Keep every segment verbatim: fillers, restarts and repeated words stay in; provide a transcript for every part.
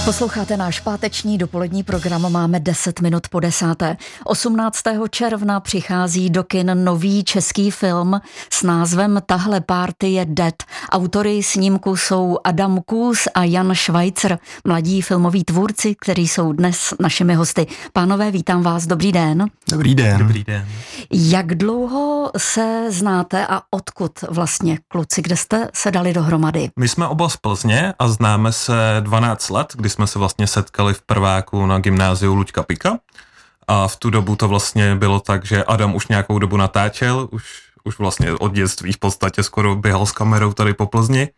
Posloucháte náš páteční dopolední program, máme deset minut po desáté. osmnáctého června přichází do kin nový český film s názvem Tahle party je dead. Autory snímku jsou Adam Kůz a Jan Švajcer, mladí filmoví tvůrci, kteří jsou dnes našimi hosty. Pánové, vítám vás, dobrý den. Dobrý den. Dobrý den. Jak dlouho se znáte a odkud vlastně, kluci, kde jste se dali dohromady? My jsme oba z Plzně a známe se dvanáct let, kdy jsme se vlastně setkali v prváku na gymnáziu Luďka Pika. A v tu dobu to vlastně bylo tak, že Adam už nějakou dobu natáčel, už, už vlastně od dětství v podstatě skoro běhal s kamerou tady po Plzni.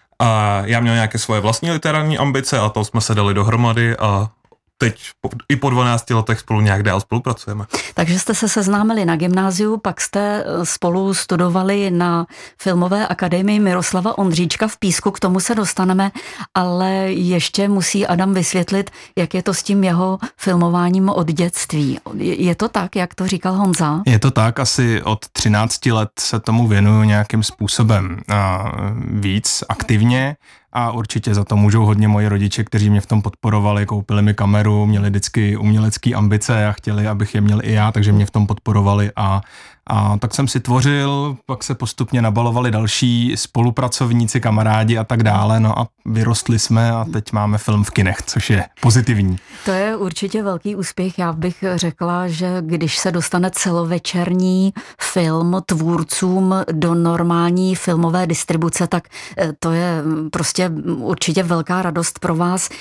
A já měl nějaké svoje vlastní literární ambice a to jsme se dali dohromady a teď i po dvanácti letech spolu nějak dál spolupracujeme. Takže jste se seznámili na gymnáziu, pak jste spolu studovali na Filmové akademii Miroslava Ondříčka v Písku, k tomu se dostaneme, ale ještě musí Adam vysvětlit, jak je to s tím jeho filmováním od dětství. Je to tak, jak to říkal Honza? Je to tak, asi od třinácti let se tomu věnuju nějakým způsobem a víc aktivně. A určitě za to můžou hodně moji rodiče, kteří mě v tom podporovali, koupili mi kameru, měli vždycky umělecké ambice a chtěli, abych je měl i já, takže mě v tom podporovali a, a tak jsem si tvořil, pak se postupně nabalovali další spolupracovníci, kamarádi a tak dále, no a vyrostli jsme a teď máme film v kinech, což je pozitivní. To je určitě velký úspěch, já bych řekla, že když se dostane celovečerní film tvůrcům do normální filmové distribuce, tak to je prostě určitě velká radost pro vás.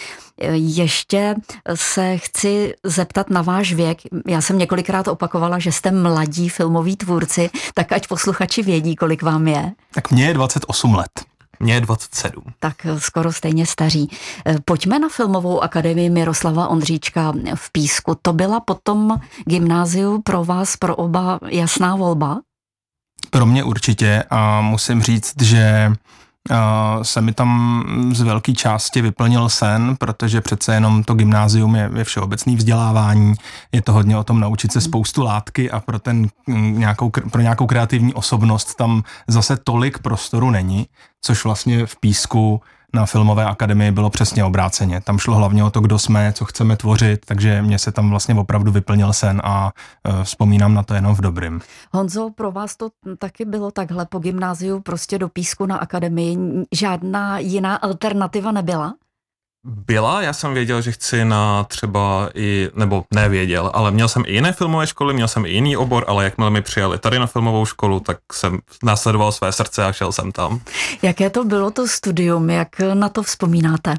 Ještě se chci zeptat na váš věk. Já jsem několikrát opakovala, že jste mladí filmoví tvůrci, tak ať posluchači vědí, kolik vám je. Tak mně je dvacet osm let. Mně je dvacet sedm. Tak skoro stejně staří. Pojďme na Filmovou akademii Miroslava Ondříčka v Písku. To byla potom gymnáziu pro vás, pro oba jasná volba? Pro mě určitě a musím říct, že Uh, se mi tam z velké části vyplnil sen, protože přece jenom to gymnázium je, je všeobecný vzdělávání, je to hodně o tom naučit se spoustu látky a pro, ten, nějakou, pro nějakou kreativní osobnost tam zase tolik prostoru není, což vlastně v Písku na Filmové akademii bylo přesně obráceně. Tam šlo hlavně o to, kdo jsme, co chceme tvořit, takže mě se tam vlastně opravdu vyplnil sen a uh, vzpomínám na to jenom v dobrým. Honzo, pro vás to taky bylo takhle po gymnáziu, prostě do Písku na akademii, žádná jiná alternativa nebyla? Byla, já jsem věděl, že chci na třeba i, nebo nevěděl, ale měl jsem i jiné filmové školy, měl jsem i jiný obor, ale jakmile mi přijali tady na filmovou školu, tak jsem následoval své srdce a šel jsem tam. Jaké to bylo to studium, jak na to vzpomínáte?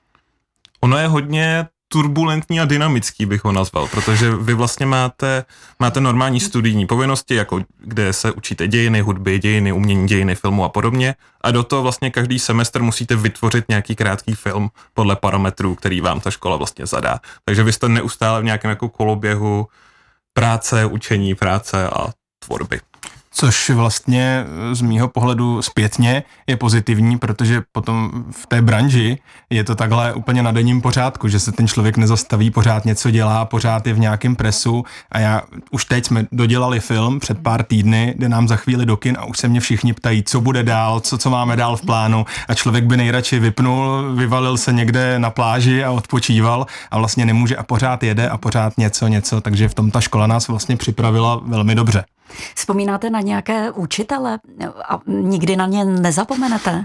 Ono je hodně turbulentní a dynamický, bych ho nazval, protože vy vlastně máte, máte normální studijní povinnosti, jako kde se učíte dějiny hudby, dějiny umění, dějiny filmu a podobně a do toho vlastně každý semestr musíte vytvořit nějaký krátký film podle parametrů, který vám ta škola vlastně zadá. Takže vy jste neustále v nějakém jako koloběhu práce, učení, práce a tvorby. Což vlastně z mýho pohledu zpětně je pozitivní, protože potom v té branži je to takhle úplně na denním pořádku, že se ten člověk nezastaví, pořád něco dělá, pořád je v nějakém presu a já už teď jsme dodělali film před pár týdny, jde nám za chvíli do kin a už se mě všichni ptají, co bude dál, co, co máme dál v plánu a člověk by nejradši vypnul, vyvalil se někde na pláži a odpočíval a vlastně nemůže a pořád jede a pořád něco, něco, takže v tom ta škola nás vlastně připravila velmi dobře. Vzpomínáte na nějaké učitele a nikdy na ně nezapomenete?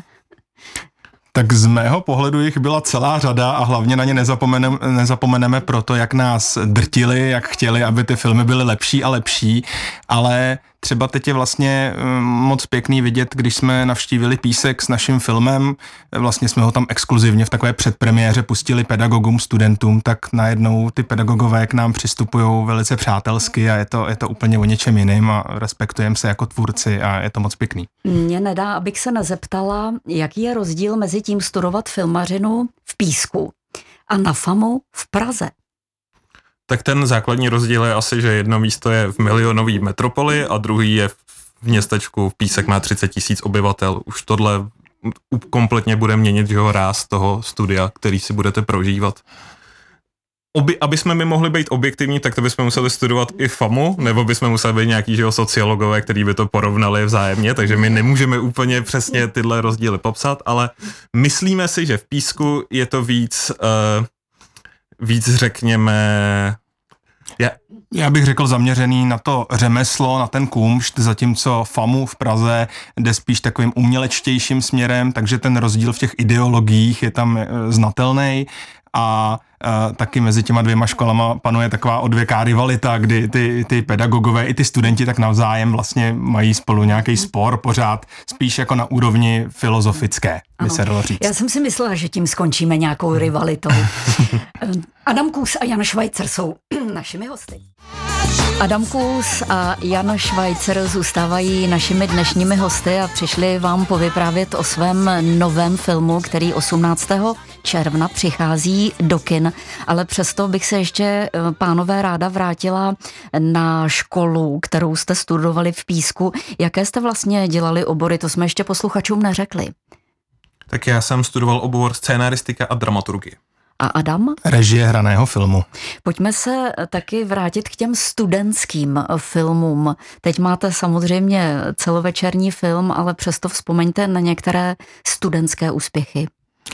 Tak z mého pohledu jich byla celá řada a hlavně na ně nezapomeneme, nezapomeneme proto, jak nás drtili, jak chtěli, aby ty filmy byly lepší a lepší, ale třeba teď je vlastně moc pěkný vidět, když jsme navštívili Písek s naším filmem, vlastně jsme ho tam exkluzivně v takové předpremiéře pustili pedagogům, studentům, tak najednou ty pedagogové k nám přistupují velice přátelsky a je to, je to úplně o něčem jiným a respektujeme se jako tvůrci a je to moc pěkný. Mně nedá, abych se nezeptala, jaký je rozdíl mezi tím studovat filmařinu v Písku a na FAMu v Praze. Tak ten základní rozdíl je asi, že jedno místo je v milionové metropoli a druhý je v městečku, Písek má třicet tisíc obyvatel. Už tohle kompletně bude měnit, že ho, ráz toho studia, který si budete prožívat. Oby, aby jsme my mohli být objektivní, tak to bychom museli studovat i FAMu, nebo bychom museli být nějaký, že jo, sociologové, který by to porovnali vzájemně, takže my nemůžeme úplně přesně tyhle rozdíly popsat, ale myslíme si, že v Písku je to víc uh, víc řekněme... Já, já bych řekl zaměřený na to řemeslo, na ten kumšt, zatímco FAMU v Praze jde spíš takovým umělečtějším směrem, takže ten rozdíl v těch ideologiích je tam znatelný a Uh, taky mezi těma dvěma školama panuje taková odvěká rivalita, kdy ty, ty pedagogové i ty studenti tak navzájem vlastně mají spolu nějaký spor pořád, spíš jako na úrovni filozofické, by se dalo říct. Já jsem si myslela, že tím skončíme nějakou rivalitou. Adam Kůs a Jan Švajcer jsou našimi hosty. Adam Kůs a Jan Švajcer zůstávají našimi dnešními hosty a přišli vám povyprávět o svém novém filmu, který osmnáctého června přichází do kin, ale přesto bych se ještě, pánové, ráda vrátila na školu, kterou jste studovali v Písku. Jaké jste vlastně dělali obory, to jsme ještě posluchačům neřekli. Tak já jsem studoval obor scénaristika a dramaturgie. A Adam? Režie hraného filmu. Pojďme se taky vrátit k těm studentským filmům. Teď máte samozřejmě celovečerní film, ale přesto vzpomeňte na některé studentské úspěchy.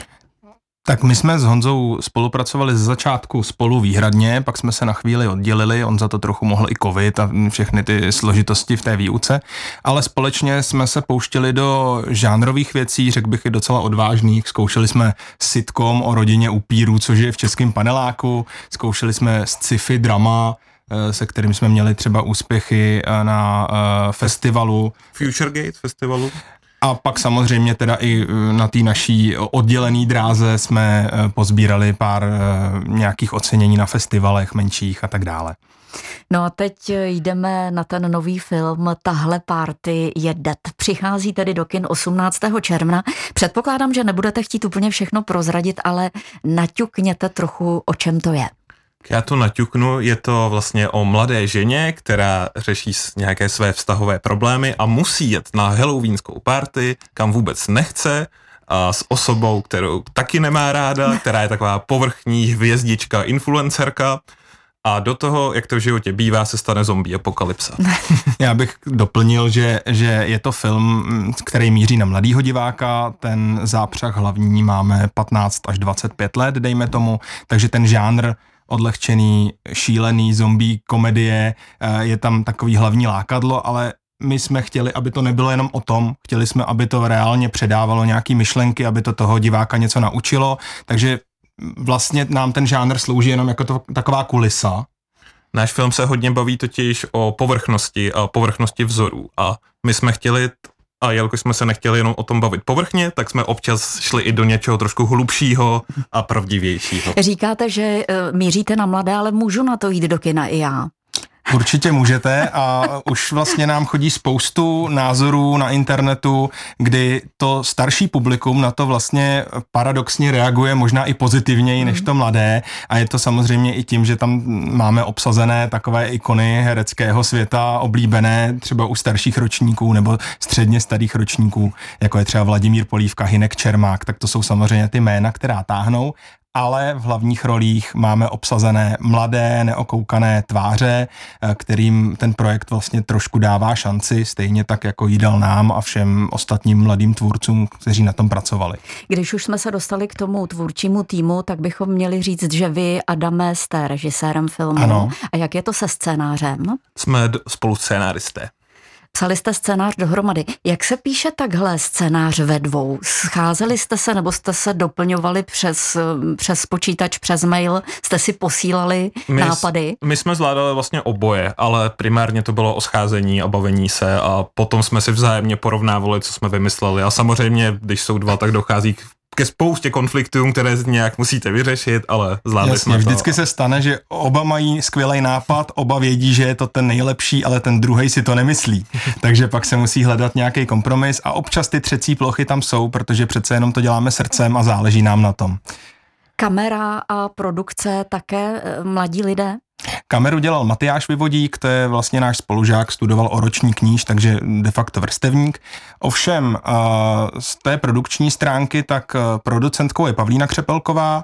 Tak my jsme s Honzou spolupracovali ze začátku spolu výhradně, pak jsme se na chvíli oddělili, on za to trochu mohl i covid a všechny ty složitosti v té výuce, ale společně jsme se pouštěli do žánrových věcí, řekl bych i docela odvážných. Zkoušeli jsme sitcom o rodině upírů, což je v českém paneláku, zkoušeli jsme sci-fi drama, se kterým jsme měli třeba úspěchy na festivalu. Futuregate festivalu. A pak samozřejmě teda i na té naší oddělené dráze jsme pozbírali pár nějakých ocenění na festivalech menších a tak dále. No a teď jdeme na ten nový film Tahle party je dead. Přichází tedy do kin osmnáctého června. Předpokládám, že nebudete chtít úplně všechno prozradit, ale naťukněte trochu, o čem to je. Já to naťuknu, je to vlastně o mladé ženě, která řeší nějaké své vztahové problémy a musí jet na halloweenskou party, kam vůbec nechce, a s osobou, kterou taky nemá ráda, která je taková povrchní hvězdička, influencerka. A do toho, jak to v životě bývá, se stane zombie apokalypsa. Já bych doplnil, že, že je to film, který míří na mladýho diváka, ten zápřah hlavní máme patnáct až dvacet pět let, dejme tomu, takže ten žánr odlehčený, šílený zombie komedie, je tam takový hlavní lákadlo, ale my jsme chtěli, aby to nebylo jenom o tom, chtěli jsme, aby to reálně předávalo nějaký myšlenky, aby to toho diváka něco naučilo, takže vlastně nám ten žánr slouží jenom jako to, taková kulisa. Náš film se hodně baví totiž o povrchnosti a povrchnosti vzorů a my jsme chtěli, a jelikož jsme se nechtěli jenom o tom bavit povrchně, tak jsme občas šli i do něčeho trošku hlubšího a pravdivějšího. Říkáte, že uh, míříte na mladé, ale můžu na to jít do kina i já. Určitě můžete a už vlastně nám chodí spoustu názorů na internetu, kdy to starší publikum na to vlastně paradoxně reaguje možná i pozitivněji než to mladé a je to samozřejmě i tím, že tam máme obsazené takové ikony hereckého světa oblíbené třeba u starších ročníků nebo středně starých ročníků, jako je třeba Vladimír Polívka, Hynek Čermák, tak to jsou samozřejmě ty jména, která táhnou. Ale v hlavních rolích máme obsazené mladé, neokoukané tváře, kterým ten projekt vlastně trošku dává šanci, stejně tak jako jí dal nám a všem ostatním mladým tvůrcům, kteří na tom pracovali. Když už jsme se dostali k tomu tvůrčímu týmu, tak bychom měli říct, že vy, Adame, jste režisérem filmu. Ano. A jak je to se scénářem? Jsme spolu scénáristé. Psali jste scénář dohromady. Jak se píše takhle scénář ve dvou? Scházeli jste se nebo jste se doplňovali přes, přes počítač, přes mail? Jste si posílali my, nápady? My jsme zvládali vlastně oboje, ale primárně to bylo o scházení a bavení se a potom jsme si vzájemně porovnávali, co jsme vymysleli. A samozřejmě, když jsou dva, tak dochází k ke spoustě konfliktům, které nějak musíte vyřešit, ale zvládli Jasně, jsme to. Vždycky se stane, že oba mají skvělý nápad, oba vědí, že je to ten nejlepší, ale ten druhej si to nemyslí. Takže pak se musí hledat nějaký kompromis a občas ty třecí plochy tam jsou, protože přece jenom to děláme srdcem a záleží nám na tom. Kamera a produkce také mladí lidé? Kameru dělal Matyáš Vyvodík, to je vlastně náš spolužák, studoval o roční kníž, takže de facto vrstevník. Ovšem z té produkční stránky tak producentkou je Pavlína Křepelková,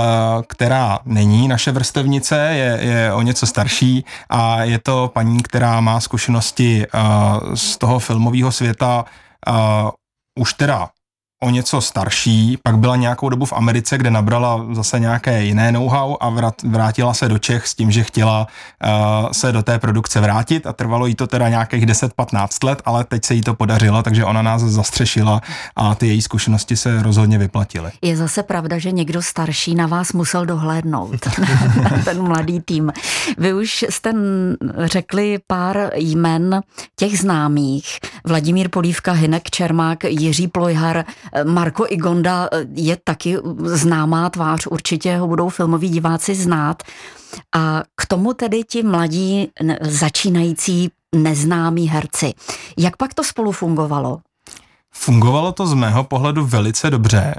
která není naše vrstevnice, je, je o něco starší a je to paní, která má zkušenosti z toho filmového světa už teda o něco starší, pak byla nějakou dobu v Americe, kde nabrala zase nějaké jiné know-how a vrátila se do Čech s tím, že chtěla uh, se do té produkce vrátit a trvalo jí to teda nějakých deset patnáct let, ale teď se jí to podařilo, takže ona nás zastřešila a ty její zkušenosti se rozhodně vyplatily. Je zase pravda, že někdo starší na vás musel dohlédnout, ten mladý tým. Vy už jste řekli pár jmen těch známých. Vladimír Polívka, Hynek Čermák, Jiří Plojhar, Marko Igonda je taky známá tvář, určitě ho budou filmoví diváci znát. A k tomu tedy ti mladí začínající neznámí herci. Jak pak to spolu fungovalo? Fungovalo to z mého pohledu velice dobře.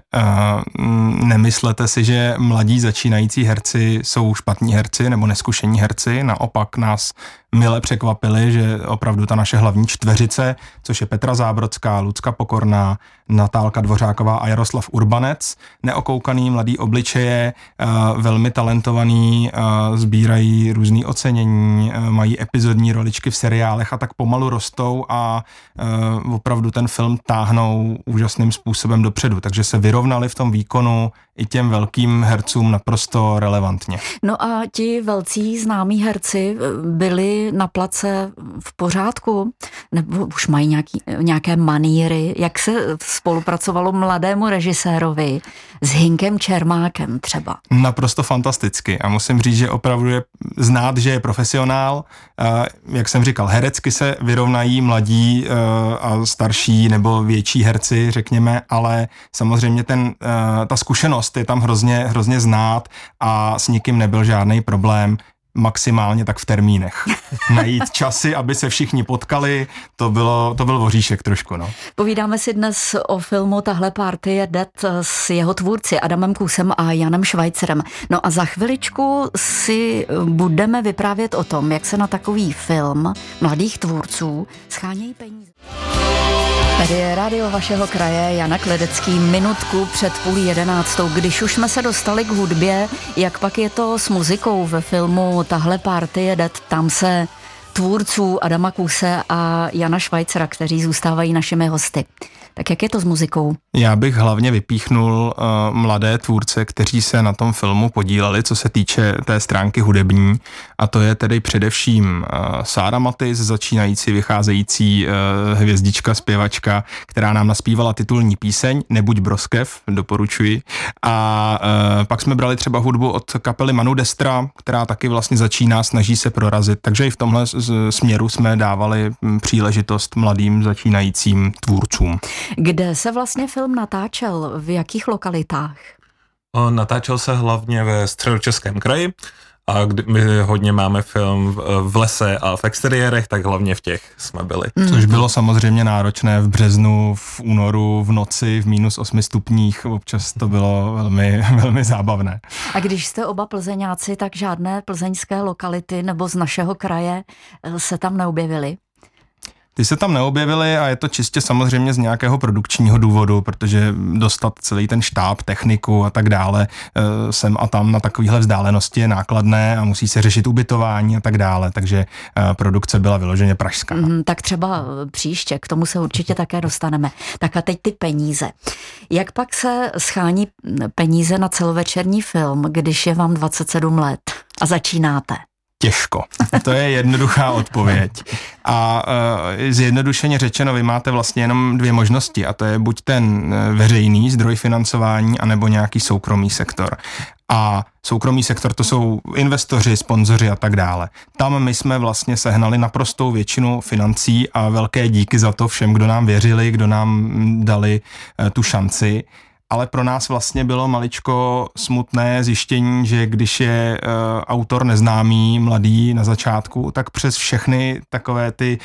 Nemyslete si, že mladí začínající herci jsou špatní herci nebo neskušení herci, naopak nás mile překvapili, že opravdu ta naše hlavní čtveřice, což je Petra Zábrodská, Lucka Pokorná, Natálka Dvořáková a Jaroslav Urbanec, neokoukaný mladý obličeje, velmi talentovaný, sbírají různý ocenění, mají epizodní roličky v seriálech a tak pomalu rostou a opravdu ten film táhnou úžasným způsobem dopředu, takže se vyrovnali v tom výkonu i těm velkým hercům naprosto relevantně. No a ti velcí známí herci byli na place v pořádku? Nebo už mají nějaký, nějaké maníry? Jak se spolupracovalo mladému režisérovi s Hynkem Čermákem třeba? Naprosto fantasticky a musím říct, že opravdu je znát, že je profesionál. Jak jsem říkal, herecky se vyrovnají mladí a starší nebo větší herci, řekněme, ale samozřejmě ten, ta zkušenost je tam hrozně, hrozně znát a s nikým nebyl žádný problém. Maximálně tak v termínech. Najít časy, aby se všichni potkali, to bylo, to byl voříšek trošku, no. Povídáme si dnes o filmu Tahle party je dead s jeho tvůrci Adamem Kůsem a Janem Švajcerem. No a za chviličku si budeme vyprávět o tom, jak se na takový film mladých tvůrců schánějí peníze. Tady je rádio vašeho kraje, Jana Kledecký, minutku před půl jedenáctou. Když už jsme se dostali k hudbě, jak pak je to s muzikou ve filmu Tahle party je dead? Tam se tvůrců Adama Kůse a Jana Švajcera, kteří zůstávají našimi hosty. Tak jak je to s muzikou? Já bych hlavně vypíchnul uh, mladé tvůrce, kteří se na tom filmu podíleli, co se týče té stránky hudební, a to je tedy především uh, Sára Matis, začínající, vycházející uh, hvězdička, zpěvačka, která nám naspívala titulní píseň Nebuď broskev, doporučuji. A uh, pak jsme brali třeba hudbu od kapely Manu Destra, která taky vlastně začíná, snaží se prorazit, takže i v tomhle směru jsme dávali příležitost mladým začínajícím tvůrcům. Kde se vlastně film natáčel? V jakých lokalitách? Natáčel se hlavně ve Středočeském kraji a kdy my hodně máme film v lese a v exteriérech, tak hlavně v těch jsme byli. Mm. Což bylo samozřejmě náročné v březnu, v únoru, v noci, v minus osmi stupních. Občas to bylo velmi, velmi zábavné. A když jste oba plzeňáci, tak žádné plzeňské lokality nebo z našeho kraje se tam neobjevily? Ty se tam neobjevily a je to čistě samozřejmě z nějakého produkčního důvodu, protože dostat celý ten štáb, techniku a tak dále sem a tam na takovýhle vzdálenosti je nákladné a musí se řešit ubytování a tak dále, takže produkce byla vyloženě pražská. Mm, tak třeba příště, k tomu se určitě také dostaneme. Tak a teď ty peníze. Jak pak se schání peníze na celovečerní film, když je vám dvacet sedm let a začínáte? Těžko. To je jednoduchá odpověď. A e, zjednodušeně řečeno, vy máte vlastně jenom dvě možnosti a to je buď ten veřejný zdroj financování, anebo nějaký soukromý sektor. A soukromý sektor to jsou investoři, sponzoři a tak dále. Tam my jsme vlastně sehnali naprostou většinu financí a velké díky za to všem, kdo nám věřili, kdo nám dali e, tu šanci. Ale pro nás vlastně bylo maličko smutné zjištění, že když je e, autor neznámý, mladý na začátku, tak přes všechny takové ty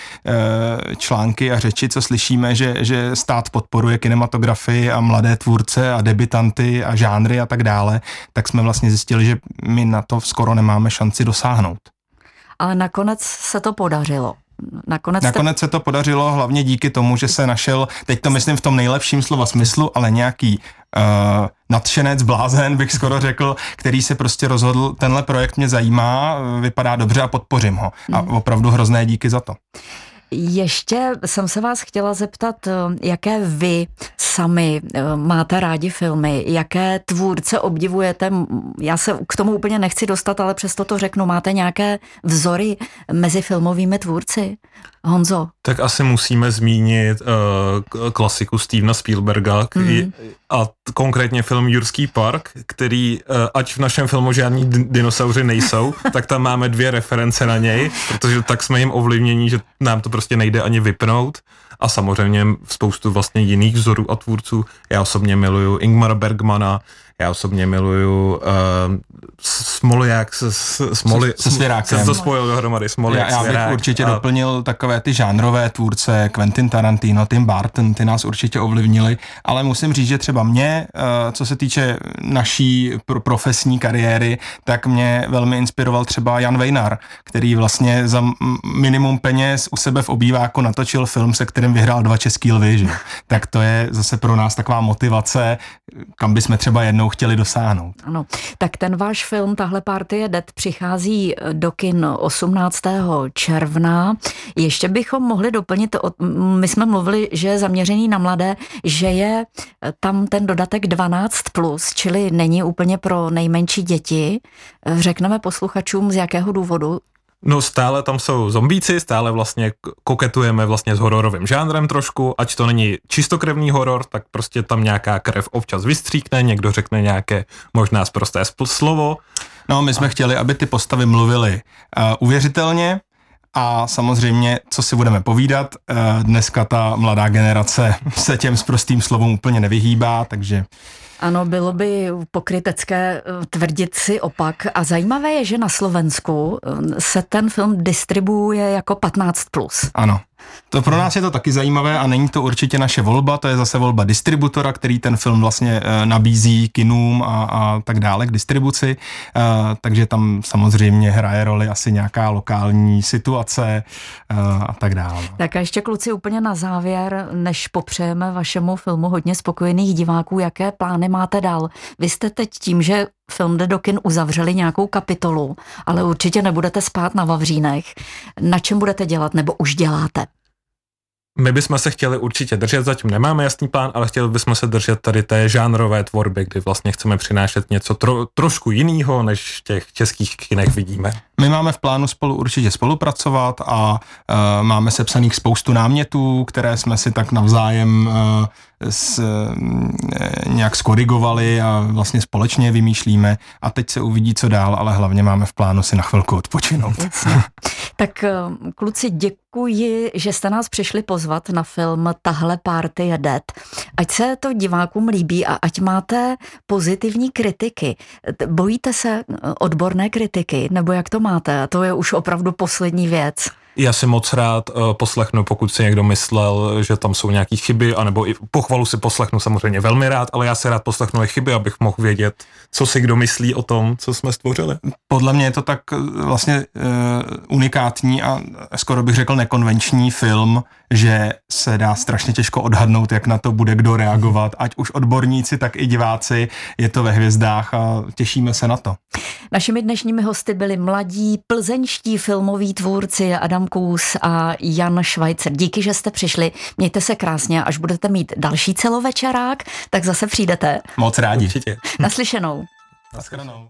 e, články a řeči, co slyšíme, že, že stát podporuje kinematografii a mladé tvůrce a debutanty a žánry a tak dále, tak jsme vlastně zjistili, že my na to skoro nemáme šanci dosáhnout. Ale nakonec se to podařilo. Nakonec, Nakonec te... se to podařilo hlavně díky tomu, že se našel, teď to myslím v tom nejlepším slova smyslu, ale nějaký uh, nadšenec, blázen, bych skoro řekl, který se prostě rozhodl, tenhle projekt mě zajímá, vypadá dobře a podpořím ho. A opravdu hrozné díky za to. Ještě jsem se vás chtěla zeptat, jaké vy sami máte rádi filmy, jaké tvůrce obdivujete. Já se k tomu úplně nechci dostat, ale přesto to řeknu. Máte nějaké vzory mezi filmovými tvůrci? Honzo? Tak asi musíme zmínit uh, klasiku Stevena Spielberga mm. a t- konkrétně film Jurský park, který, uh, ať v našem filmu žádní d- dinosauři nejsou, tak tam máme dvě reference na něj, protože tak jsme jim ovlivnění, že nám to prostě nejde ani vypnout. A samozřejmě spoustu vlastně jiných vzorů a tvůrců. Já osobně miluju Ingmara Bergmana, já osobně miluju uh, Smoliák se, Smoli, se, se Svěrákem. Se to spojil dohromady, Smoliák, Já, já bych Svěrák, určitě a... doplnil takové ty žánrové tvůrce, Quentin Tarantino, Tim Burton, ty nás určitě ovlivnili, ale musím říct, že třeba mě, co se týče naší profesní kariéry, tak mě velmi inspiroval třeba Jan Vejnar, který vlastně za minimum peněz u sebe v obýváku natočil film, se kterým vyhrál dva český lvy, že? Tak to je zase pro nás taková motivace, kam bychom třeba jednou chtěli dosáhnout. Ano, tak ten váš film, tahle Party je dead, přichází do kin osmnáctého června. Ještě bychom mohli doplnit, my jsme mluvili, že je zaměřený na mladé, že je tam ten dodatek dvanáct plus, čili není úplně pro nejmenší děti. Řekneme posluchačům, z jakého důvodu? No stále tam jsou zombíci, stále vlastně koketujeme vlastně s hororovým žánrem trošku, ať to není čistokrevný horor, tak prostě tam nějaká krev občas vystříkne, někdo řekne nějaké možná sprosté slovo. No, my jsme a... chtěli, aby ty postavy mluvily uh, uvěřitelně a samozřejmě, co si budeme povídat, uh, dneska ta mladá generace se těm sprostým slovům úplně nevyhýbá, takže... Ano, bylo by pokrytecké tvrdit si opak. A zajímavé je, že na Slovensku se ten film distribuuje jako patnáct plus. Ano. To pro nás je to taky zajímavé a není to určitě naše volba, to je zase volba distributora, který ten film vlastně e, nabízí kinům a, a tak dále k distribuci, e, takže tam samozřejmě hraje roli asi nějaká lokální situace e, a tak dále. Tak a ještě kluci úplně na závěr, než popřejeme vašemu filmu hodně spokojených diváků, jaké plány máte dál? Vy jste teď tím, že film jde do kin, uzavřeli nějakou kapitolu, ale určitě nebudete spát na vavřínech. Na čem budete dělat, nebo už děláte? My bychom se chtěli určitě držet, zatím nemáme jasný plán, ale chtěli bychom se držet tady té žánrové tvorby, kdy vlastně chceme přinášet něco tro, trošku jinýho, než v těch českých kinech vidíme. My máme v plánu spolu určitě spolupracovat a uh, máme sepsaných spoustu námětů, které jsme si tak navzájem uh, s, uh, nějak skorigovali a vlastně společně vymýšlíme a teď se uvidí, co dál, ale hlavně máme v plánu si na chvilku odpočinout. Tak kluci, děkuji, že jste nás přišli pozvat na film Tahle Party je dead. Ať se to divákům líbí a ať máte pozitivní kritiky. Bojíte se odborné kritiky, nebo jak to máte? A to je už opravdu poslední věc. Já si moc rád uh, poslechnu, pokud si někdo myslel, že tam jsou nějaké chyby, anebo i pochvalu si poslechnu samozřejmě velmi rád, ale já si rád poslechnu i chyby, abych mohl vědět, co si kdo myslí o tom, co jsme stvořili. Podle mě je to tak vlastně uh, unikátní a skoro bych řekl nekonvenční film, že se dá strašně těžko odhadnout, jak na to bude kdo reagovat, ať už odborníci, tak i diváci, je to ve hvězdách a těšíme se na to. Našimi dnešními hosty byli mladí plzeňští filmoví tvůrci Adam Kůs a Jan Švajcer. Díky, že jste přišli. Mějte se krásně, až budete mít další celovečerák, tak zase přijdete. Moc rádi. Určitě. Naslyšenou. Naschledanou.